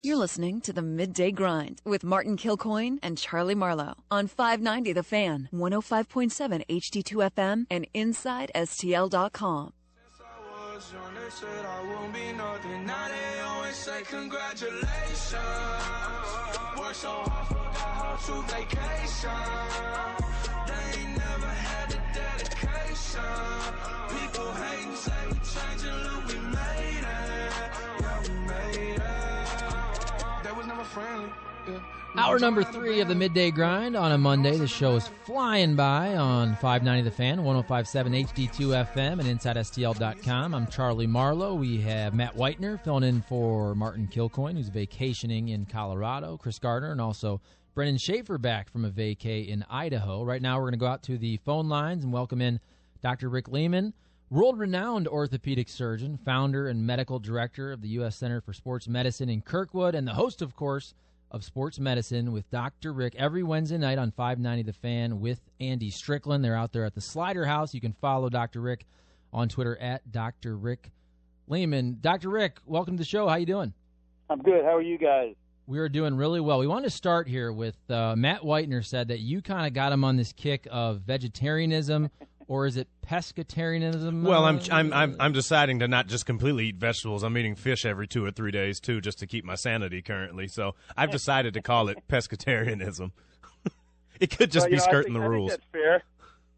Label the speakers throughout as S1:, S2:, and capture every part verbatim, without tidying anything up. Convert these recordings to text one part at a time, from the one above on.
S1: You're listening to the Midday Grind with Martin Kilcoyne and Charlie Marlowe on five ninety The Fan, one oh five point seven H D two F M, and inside S T L dot com.
S2: Since I was young, they said I won't be nothing. Now they always say congratulations. Worked so hard, forgot how to vacation. They ain't never had the dedication. People hating, say we changing, look, we made it. Yeah, we made it. That was never friendly. Yeah.
S3: Hour number three of the Midday Grind on a Monday. The show is flying by on five ninety The Fan, one oh five point seven H D two F M, and inside S T L dot com. I'm Charlie Marlowe. We have Matt Whitener filling in for Martin Kilcoyne, who's vacationing in Colorado, Chris Gardner, and also Brendan Schaefer back from a vacay in Idaho. Right now we're going to go out to the phone lines and welcome in Doctor Rick Lehman, world-renowned orthopedic surgeon, founder and medical director of the U S Center for Sports Medicine in Kirkwood, and the host, of course, of Sports Medicine with Doctor Rick every Wednesday night on five ninety The Fan with Andy Strickland. They're out there at the Slider House. You can follow Doctor Rick on Twitter at Doctor Rick Lehman. Doctor Rick, welcome to the show. How you doing?
S4: I'm good. How are you guys?
S3: We are doing really well. We want to start here with uh, Matt Whitener said that you kind of got him on this kick of vegetarianism, or is it pescatarianism?
S5: Well, I'm I'm I'm I'm deciding to not just completely eat vegetables. I'm eating fish every two or three days too, just to keep my sanity currently. So I've decided to call it pescatarianism. It could just
S4: well, you
S5: be
S4: know,
S5: skirting
S4: I think,
S5: the rules.
S4: I think that's fair.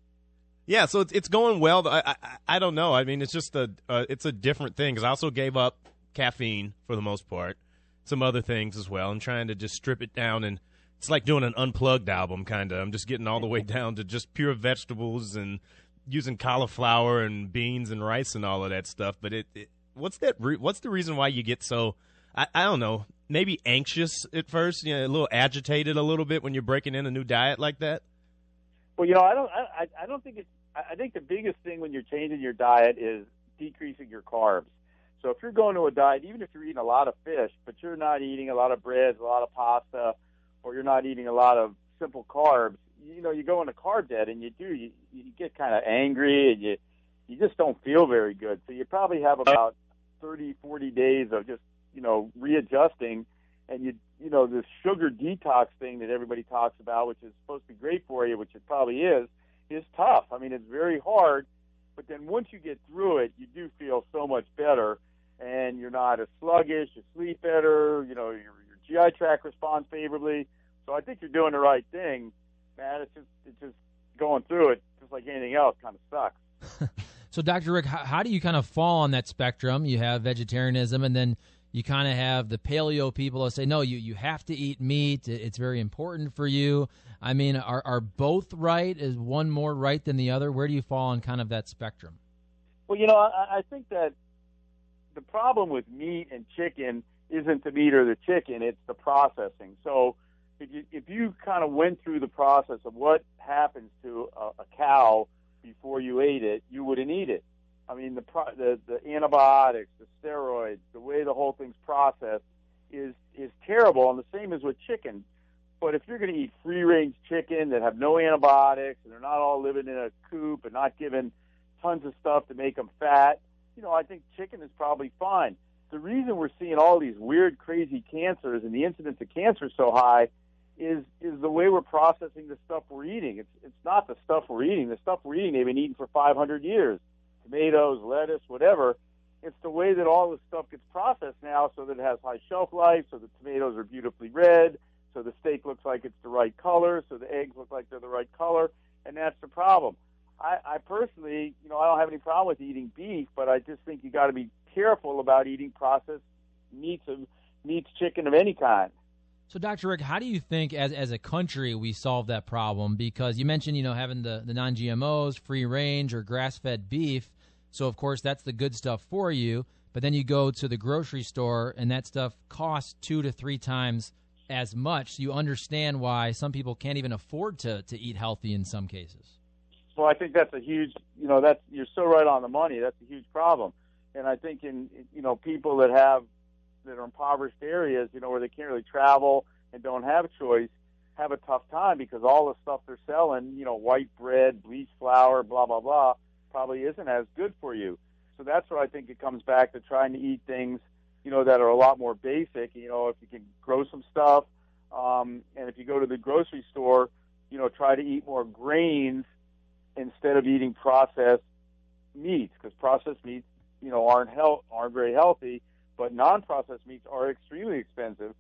S5: Yeah, so it's it's going well. I I, I don't know. I mean, it's just a uh, it's a different thing because I also gave up caffeine for the most part, some other things as well. I'm trying to just strip it down, and it's like doing an unplugged album, kind of. I'm just getting all the way down to just pure vegetables and using cauliflower and beans and rice and all of that stuff. But it, it what's that? Re- what's the reason why you get so? I, I don't know. Maybe anxious at first, you know, a little agitated a little bit when you're breaking in a new diet like that.
S4: Well, you know, I don't. I, I don't think it's. I think the biggest thing when you're changing your diet is decreasing your carbs. So if you're going to a diet, even if you're eating a lot of fish, but you're not eating a lot of breads, a lot of pasta, or you're not eating a lot of simple carbs, you know, you go into carb debt, and you do, you, you get kind of angry, and you you just don't feel very good. So you probably have about thirty, forty days of just, you know, readjusting, and you you know, this sugar detox thing that everybody talks about, which is supposed to be great for you, which it probably is, is tough. I mean, it's very hard, but then once you get through it, you do feel so much better, and you're not as sluggish, you sleep better, you know, your, your G I tract responds favorably. So I think you're doing the right thing, man. It's just, it's just going through it, just like anything else, kind of sucks.
S3: So, Doctor Rick, how, how do you kind of fall on that spectrum? You have vegetarianism, and then you kind of have the paleo people that say, no, you, you have to eat meat. It's very important for you. I mean, are are both right? Is one more right than the other? Where do you fall on kind of that spectrum?
S4: Well, you know, I, I think that the problem with meat and chicken isn't the meat or the chicken, it's the processing. So if you, if you kind of went through the process of what happens to a, a cow before you ate it, you wouldn't eat it. I mean, the, pro- the the antibiotics, the steroids, the way the whole thing's processed is is terrible, and the same as with chicken. But if you're going to eat free-range chicken that have no antibiotics, and they're not all living in a coop and not given tons of stuff to make them fat, you know, I think chicken is probably fine. The reason we're seeing all these weird, crazy cancers and the incidence of cancer so high is is the way we're processing the stuff we're eating. It's it's not the stuff we're eating. The stuff we're eating, they've been eating for five hundred years. Tomatoes, lettuce, whatever. It's the way that all this stuff gets processed now so that it has high shelf life, so the tomatoes are beautifully red, so the steak looks like it's the right color, so the eggs look like they're the right color, and that's the problem. I, I personally, you know, I don't have any problem with eating beef, but I just think you got to be careful about eating processed meats, of, meats, chicken of any kind.
S3: So, Doctor Rick, how do you think as as a country we solve that problem? Because you mentioned, you know, having the, the non G M Os, free range, or grass-fed beef. So, of course, that's the good stuff for you. But then you go to the grocery store, and that stuff costs two to three times as much. So you understand why some people can't even afford to, to eat healthy in some cases.
S4: Well, I think that's a huge, you know, that's you're so right on the money. That's a huge problem. And I think in, you know, people that have that are impoverished areas, you know, where they can't really travel and don't have a choice, have a tough time because all the stuff they're selling, you know, white bread, bleached flour, blah, blah, blah, probably isn't as good for you. So that's where I think it comes back to trying to eat things you know, that are a lot more basic. You know, if you can grow some stuff, um, and if you go to the grocery store, you know, try to eat more grains instead of eating processed meats, because processed meats, you know, aren't health, aren't very healthy, but non-processed meats are extremely expensive.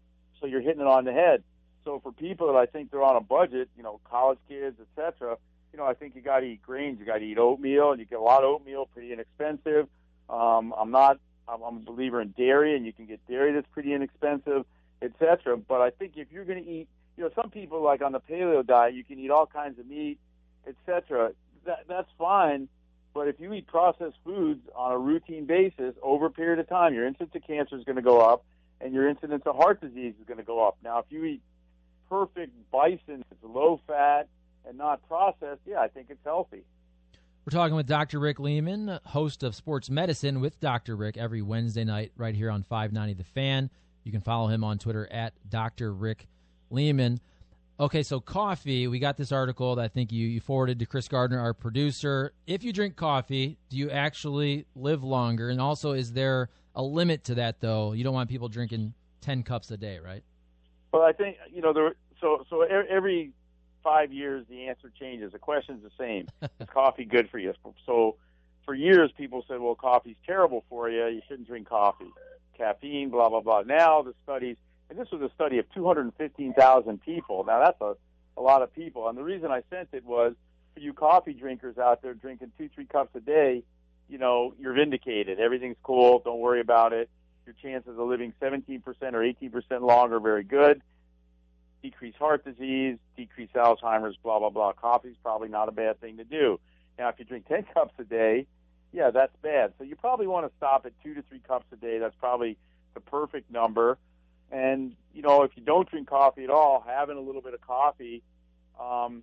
S4: So you're hitting it on the head. So for people that I think they're on a budget, you know, college kids, et cetera, you know, I think you got to eat grains. You got to eat oatmeal, and you get a lot of oatmeal, pretty inexpensive. Um, I'm not, I'm, I'm a believer in dairy, and you can get dairy that's pretty inexpensive, et cetera. But I think if you're going to eat, you know, some people like on the paleo diet, you can eat all kinds of meat, et cetera. That, that's fine. But if you eat processed foods on a routine basis over a period of time, your incidence of cancer is going to go up, and your incidence of heart disease is going to go up. Now, if you eat perfect bison, it's low fat and not processed, yeah, I think it's healthy.
S3: We're talking with Doctor Rick Lehman, host of Sports Medicine with Doctor Rick every Wednesday night right here on five ninety The Fan. You can follow him on Twitter at Doctor Rick Lehman. Okay, so coffee, we got this article that I think you, you forwarded to Chris Gardner, our producer. If you drink coffee, do you actually live longer? And also, is there a limit to that, though? You don't want people drinking ten cups a day, right?
S4: Well, I think, you know, there, so so every five years the answer changes. The question's the same. Is coffee good for you? So for years people said, well, coffee's terrible for you. You shouldn't drink coffee. Caffeine, blah, blah, blah. Now the studies, and this was a study of two hundred fifteen thousand people. Now that's a, a lot of people. And the reason I sent it was for you coffee drinkers out there drinking two, three cups a day, you know, you're vindicated. Everything's cool. Don't worry about it. Your chances of living seventeen percent or eighteen percent longer are very good. Decrease heart disease, decrease Alzheimer's, blah, blah, blah. Coffee's probably not a bad thing to do. Now, if you drink ten cups a day, yeah, that's bad. So you probably want to stop at two to three cups a day. That's probably the perfect number. And, you know, if you don't drink coffee at all, having a little bit of coffee, um,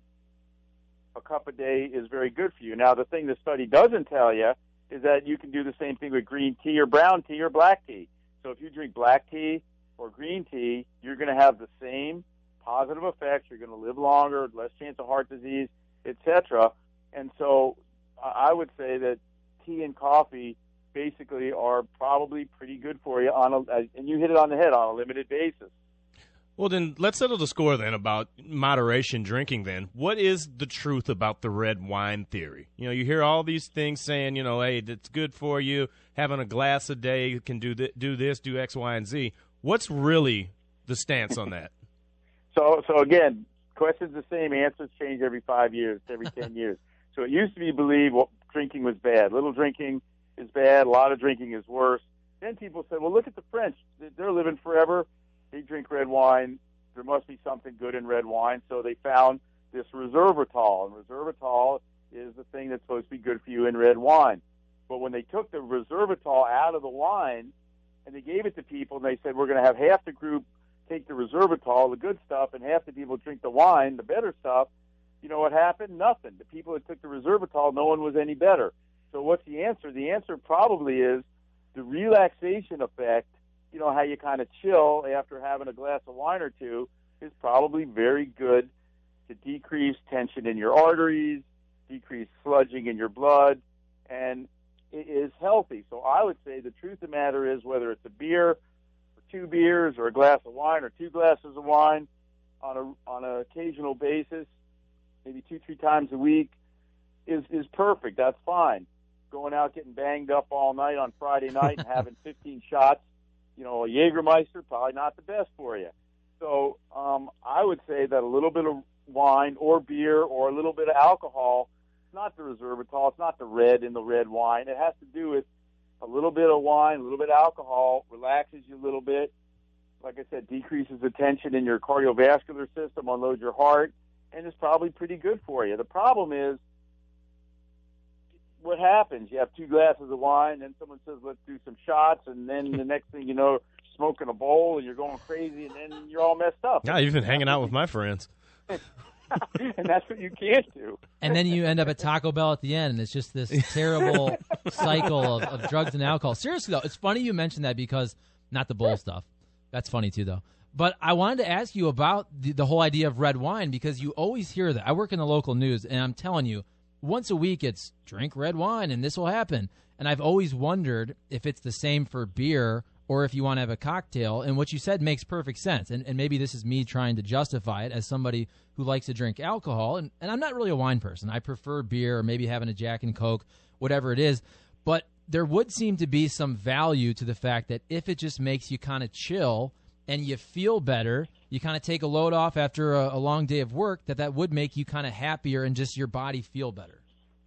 S4: a cup a day is very good for you. Now, the thing the study doesn't tell you is that you can do the same thing with green tea or brown tea or black tea. So if you drink black tea or green tea, you're going to have the same positive effects. You're going to live longer, less chance of heart disease, et cetera. And so I would say that tea and coffee basically are probably pretty good for you on a, and you hit it on the head, on a limited basis.
S5: Well, then let's settle the score then about moderation drinking then. What is the truth about the red wine theory? You know, you hear all these things saying, you know, hey, it's good for you. Having a glass a day can do th- do this, do X, Y, and Z. What's really the stance on that?
S4: So, so again, question's the same. Answers change every five years, every ten years. So it used to be believed well, drinking was bad. Little drinking is bad. A lot of drinking is worse. Then people said, well, look at the French. They're living forever. They drink red wine. There must be something good in red wine. So they found this resveratrol. And resveratrol is the thing that's supposed to be good for you in red wine. But when they took the resveratrol out of the wine and they gave it to people and they said, we're going to have half the group take the resveratrol, the good stuff, and half the people drink the wine, the better stuff, you know what happened? Nothing. The people that took the resveratrol, no one was any better. So what's the answer? The answer probably is the relaxation effect, you know, how you kind of chill after having a glass of wine or two, is probably very good to decrease tension in your arteries, decrease sludging in your blood, and it is healthy. So I would say the truth of the matter is whether it's a beer or two beers or a glass of wine or two glasses of wine on a on an occasional basis, maybe two, three times a week, is, is perfect. That's fine. Going out getting banged up all night on Friday night and having fifteen shots, you know, a Jägermeister, probably not the best for you. So um, I would say that a little bit of wine or beer or a little bit of alcohol, it's not the resveratrol, it's not the red in the red wine. It has to do with a little bit of wine, a little bit of alcohol, relaxes you a little bit. Like I said, decreases the tension in your cardiovascular system, unloads your heart, and it's probably pretty good for you. The problem is, what happens? You have two glasses of wine, and someone says, let's do some shots, and then the next thing you know, smoking a bowl, and you're going crazy, and then you're all messed up.
S5: Yeah, you've been hanging out with my friends.
S4: And that's what you can't do.
S3: And then you end up at Taco Bell at the end, and it's just this terrible cycle of, of drugs and alcohol. Seriously, though, it's funny you mentioned that because, not the bowl stuff. That's funny, too, though. But I wanted to ask you about the, the whole idea of red wine because you always hear that. I work in the local news, and I'm telling you, once a week it's drink red wine, and this will happen. And I've always wondered if it's the same for beer or if you want to have a cocktail. And what you said makes perfect sense. And, and maybe this is me trying to justify it as somebody who likes to drink alcohol. And, and I'm not really a wine person. I prefer beer or maybe having a Jack and Coke, whatever it is. But there would seem to be some value to the fact that if it just makes you kind of chill and you feel better, you kind of take a load off after a, a long day of work, that that would make you kind of happier and just your body feel better.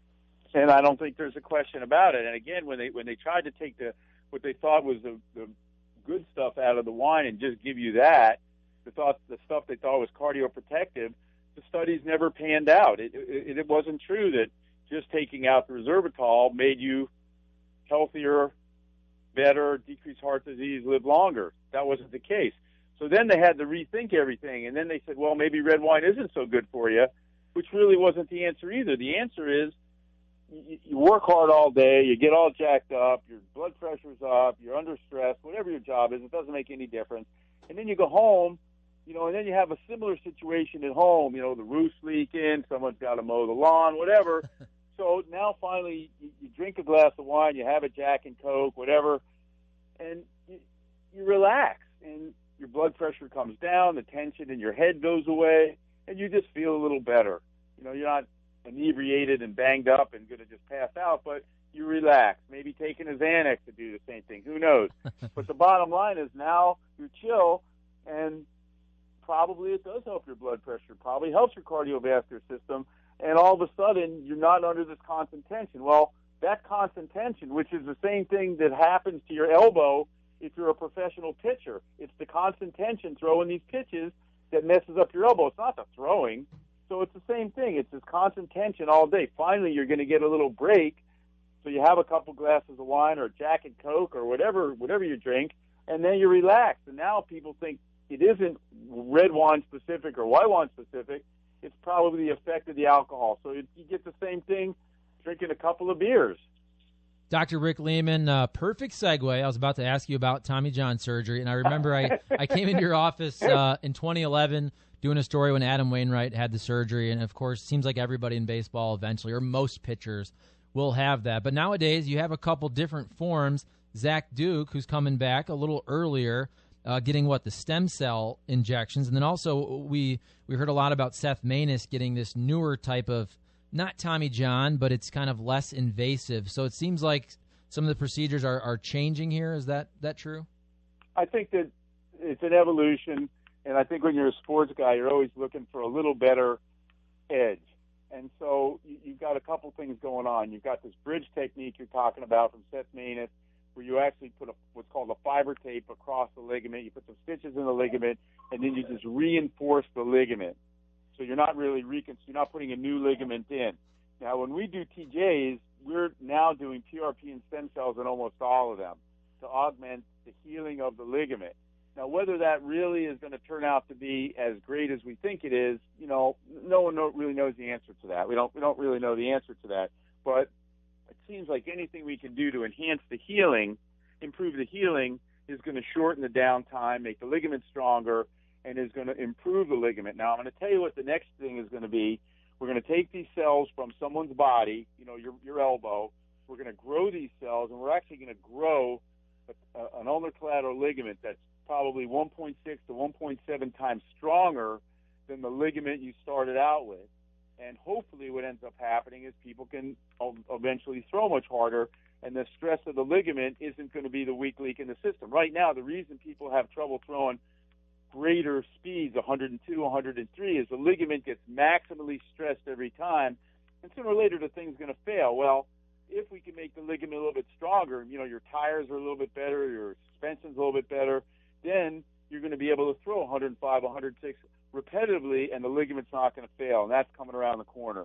S4: And I don't think there's a question about it. And again, when they when they tried to take the what they thought was the, the good stuff out of the wine and just give you that, the thought the stuff they thought was cardioprotective, the studies never panned out. It, it, it wasn't true that just taking out the resveratrol made you healthier, better, decrease heart disease, live longer. That wasn't the case. So then they had to rethink everything, and then they said, well, maybe red wine isn't so good for you, which really wasn't the answer either. The answer is you, you work hard all day, you get all jacked up, your blood pressure's up, you're under stress, whatever your job is, it doesn't make any difference. And then you go home, you know, and then you have a similar situation at home, you know, the roof's leaking, someone's got to mow the lawn, whatever. So now finally you, you drink a glass of wine, you have a Jack and Coke, whatever, and you, you relax, and your blood pressure comes down, the tension in your head goes away, and you just feel a little better. You know, you're not inebriated and banged up and going to just pass out, but you relax. Maybe taking a Xanax to do the same thing. Who knows? But the bottom line is now you're chill, and probably it does help your blood pressure, probably helps your cardiovascular system, and all of a sudden you're not under this constant tension. Well, that constant tension, which is the same thing that happens to your elbow if you're a professional pitcher, it's the constant tension throwing these pitches that messes up your elbow. It's not the throwing. So it's the same thing. It's this constant tension all day. Finally, you're going to get a little break, so you have a couple glasses of wine or Jack and Coke or whatever, whatever you drink, and then you relax. And now people think it isn't red wine specific or white wine specific. It's probably the effect of the alcohol. So you get the same thing drinking a couple of beers.
S3: Doctor Rick Lehman, uh, perfect segue. I was about to ask you about Tommy John surgery, and I remember I, I came into your office uh, in twenty eleven doing a story when Adam Wainwright had the surgery, and, of course, it seems like everybody in baseball eventually, or most pitchers, will have that. But nowadays you have a couple different forms. Zach Duke, who's coming back a little earlier, uh, getting, what, the stem cell injections, and then also we, we heard a lot about Seth Maness getting this newer type of, not Tommy John, but it's kind of less invasive. So it seems like some of the procedures are, are changing here. Is that, that true?
S4: I think that it's an evolution, and I think when you're a sports guy, you're always looking for a little better edge. And so you, you've got a couple things going on. You've got this bridge technique you're talking about from Seth Maness, where you actually put a, what's called a fiber tape across the ligament. You put some stitches in the ligament, and then you just reinforce the ligament. So you're not really recon- you're not putting a new ligament in. Now, when we do T Js, we're now doing P R P and stem cells in almost all of them to augment the healing of the ligament. Now, whether that really is going to turn out to be as great as we think it is, you know, no one know, really knows the answer to that. We don't we don't really know the answer to that. But it seems like anything we can do to enhance the healing, improve the healing, is going to shorten the downtime, make the ligament stronger, and is going to improve the ligament. Now, I'm going to tell you what the next thing is going to be. We're going to take these cells from someone's body, you know, your your elbow. We're going to grow these cells, and we're actually going to grow a, a, an ulnar collateral ligament that's probably one point six to one point seven times stronger than the ligament you started out with. And hopefully what ends up happening is people can eventually throw much harder, and the stress of the ligament isn't going to be the weak link in the system. Right now, the reason people have trouble throwing greater speeds, one hundred two, one hundred three, is the ligament gets maximally stressed every time, and sooner or later the thing's going to fail. Well, if we can make the ligament a little bit stronger, you know, your tires are a little bit better, your suspension's a little bit better, then you're going to be able to throw one hundred five, one hundred six repetitively, and the ligament's not going to fail, and that's coming around the corner.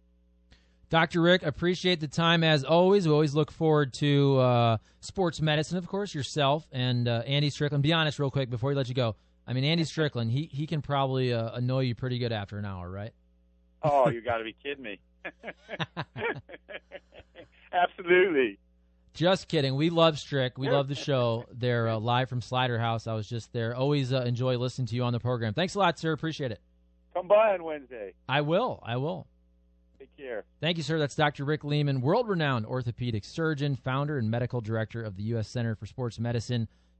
S3: Doctor Rick, appreciate the time as always. We always look forward to uh, sports medicine, of course, yourself and uh, Andy Strickland. Be honest real quick before we let you go. I mean, Andy Strickland, he he can probably uh, annoy you pretty good after an hour, right?
S4: Oh, you got to be kidding me. Absolutely.
S3: Just kidding. We love Strick. We love the show. They're uh, live from Slider House. I was just there. Always uh, enjoy listening to you on the program. Thanks a lot, sir. Appreciate it.
S4: Come by on Wednesday.
S3: I will. I will.
S4: Take care.
S3: Thank you, sir. That's Doctor Rick Lehman, world-renowned orthopedic surgeon, founder and medical director of the U S Center for Sports Medicine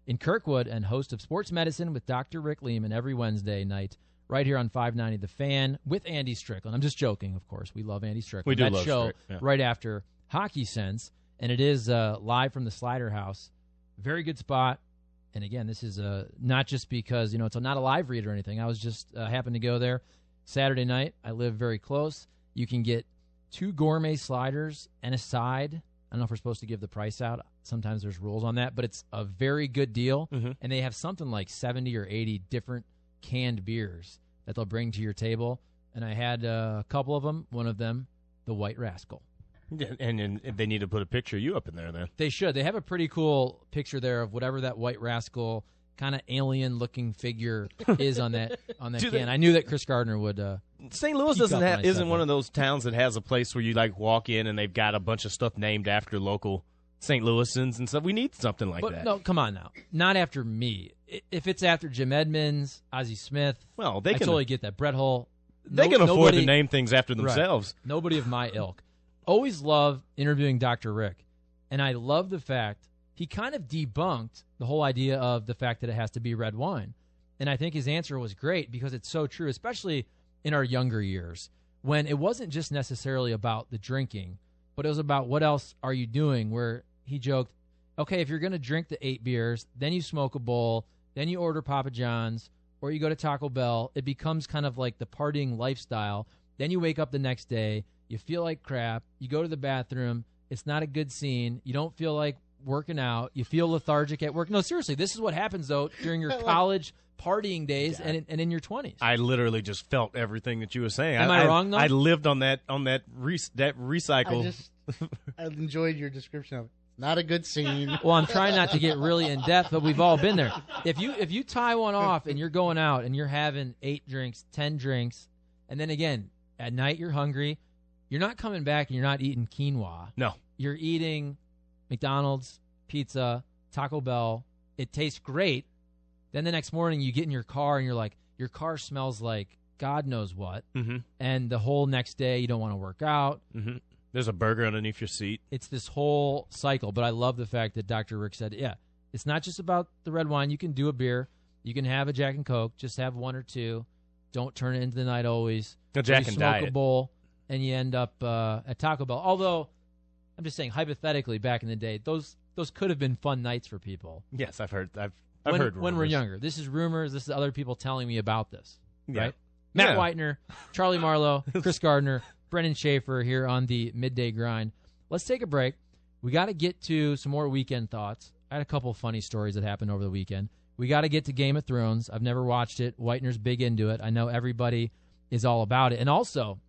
S3: in Kirkwood and host of Sports Medicine with Doctor Rick Lehman every Wednesday night right here on five ninety The Fan with Andy Strickland. I'm just joking, of course. We love Andy Strickland.
S5: We do
S3: that
S5: love
S3: show
S5: Strick, yeah.
S3: right after Hockey Sense, and it is uh, live from the Slider House. Very good spot. And again, this is uh, not just because, you know, it's not a live read or anything. I was just uh, happened to go there Saturday night. I live very close. You can get two gourmet sliders and a side. I don't know if we're supposed to give the price out. Sometimes there's rules on that, but it's a very good deal. Mm-hmm. And they have something like seventy or eighty different canned beers that they'll bring to your table. And I had uh, a couple of them. One of them, the White Rascal.
S5: And, and they need to put a picture of you up in there then.
S3: They should. They have a pretty cool picture there of whatever that White Rascal kind of alien-looking figure is on that on that
S5: Do
S3: can.
S5: they,
S3: I knew that Chris Gardner would. Uh,
S5: Saint Louis doesn't have isn't one of those towns that has a place where you like walk in and they've got a bunch of stuff named after local Saint Louisans and stuff. We need something like
S3: but
S5: that.
S3: No, come on now. Not after me. If it's after Jim Edmonds, Ozzie Smith,
S5: well, they
S3: I
S5: can
S3: totally get that. Brett Hull.
S5: They
S3: no,
S5: can afford
S3: nobody,
S5: to name things after themselves.
S3: Right. Nobody of my ilk. Always love interviewing Doctor Rick, and I love the fact he kind of debunked the whole idea of the fact that it has to be red wine. And I think his answer was great because it's so true, especially in our younger years, when it wasn't just necessarily about the drinking, but it was about what else are you doing, where he joked, okay, if you're going to drink the eight beers, then you smoke a bowl, then you order Papa John's, or you go to Taco Bell, it becomes kind of like the partying lifestyle. Then you wake up the next day, you feel like crap, you go to the bathroom, it's not a good scene, you don't feel like working out, you feel lethargic at work. No, seriously, this is what happens, though, during your college partying days and, in, and in your twenties.
S5: I literally just felt everything that you were saying.
S3: Am I, I wrong, though?
S5: I lived on that on that re- that recycle.
S6: I just I enjoyed your description of it. Not a good scene.
S3: Well, I'm trying not to get really in depth, but we've all been there. If you if you tie one off and you're going out and you're having eight drinks, ten drinks, and then again, at night you're hungry, you're not coming back and you're not eating quinoa.
S5: No.
S3: You're eating McDonald's, pizza, Taco Bell. It tastes great. Then the next morning you get in your car and you're like, your car smells like God knows what.
S5: Mm-hmm.
S3: And the whole next day you don't want to work out.
S5: Mm-hmm. There's a burger underneath your seat.
S3: It's this whole cycle. But I love the fact that Doctor Rick said, yeah, it's not just about the red wine. You can do a beer. You can have a Jack and Coke. Just have one or two. Don't turn it into the night always.
S5: A Jack and
S3: Diet.
S5: Diet.
S3: Smoke a bowl, and you end up uh, at Taco Bell. Although, I'm just saying, hypothetically, back in the day, those those could have been fun nights for people.
S5: Yes, I've heard. I've, I've
S3: when,
S5: heard rumors.
S3: when we're younger. This is rumors. This is other people telling me about this.
S5: Yeah.
S3: Right? Matt
S5: Yeah.
S3: Whitener, Charlie Marlowe, Chris Gardner, Brendan Schaefer here on the Midday Grind. Let's take a break. We got to get to some more weekend thoughts. I had a couple funny stories that happened over the weekend. We got to get to Game of Thrones. I've never watched it. Whitener's big into it. I know everybody is all about it. And also,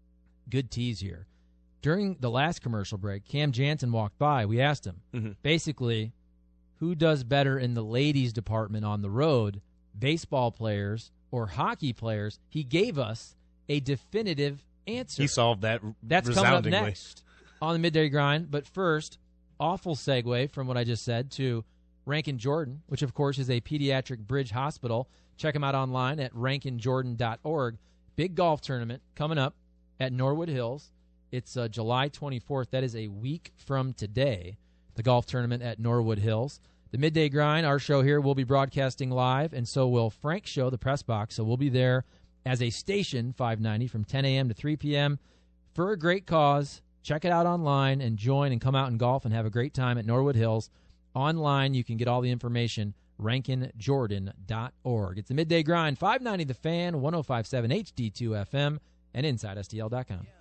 S3: good tease here. During the last commercial break, Cam Jansen walked by. We asked him,
S5: mm-hmm.
S3: basically, who does better in the ladies' department on the road, baseball players or hockey players? He gave us a definitive answer.
S5: He solved that
S3: That's coming up
S5: resoundingly.
S3: next on the Midday Grind. But first, awful segue from what I just said to Rankin Jordan, which, of course, is a pediatric bridge hospital. Check them out online at rankin jordan dot org. Big golf tournament coming up at Norwood Hills. It's uh, July twenty-fourth. That is a week from today, the golf tournament at Norwood Hills. The Midday Grind, our show here, will be broadcasting live, and so will Frank's show, the Press Box. So we'll be there as a station, five ninety, from ten a.m. to three p.m. for a great cause. Check it out online and join and come out and golf and have a great time at Norwood Hills. Online, you can get all the information, rankin jordan dot org. It's the Midday Grind, five ninety The Fan, one oh five point seven H D two F M, and inside S T L dot com.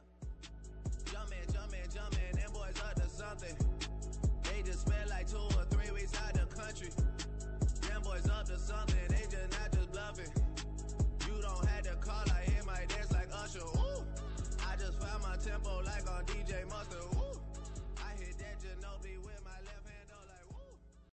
S2: Jumpin', jumpin', jumpin', them boys up to something. They just spent like two or three weeks out the country.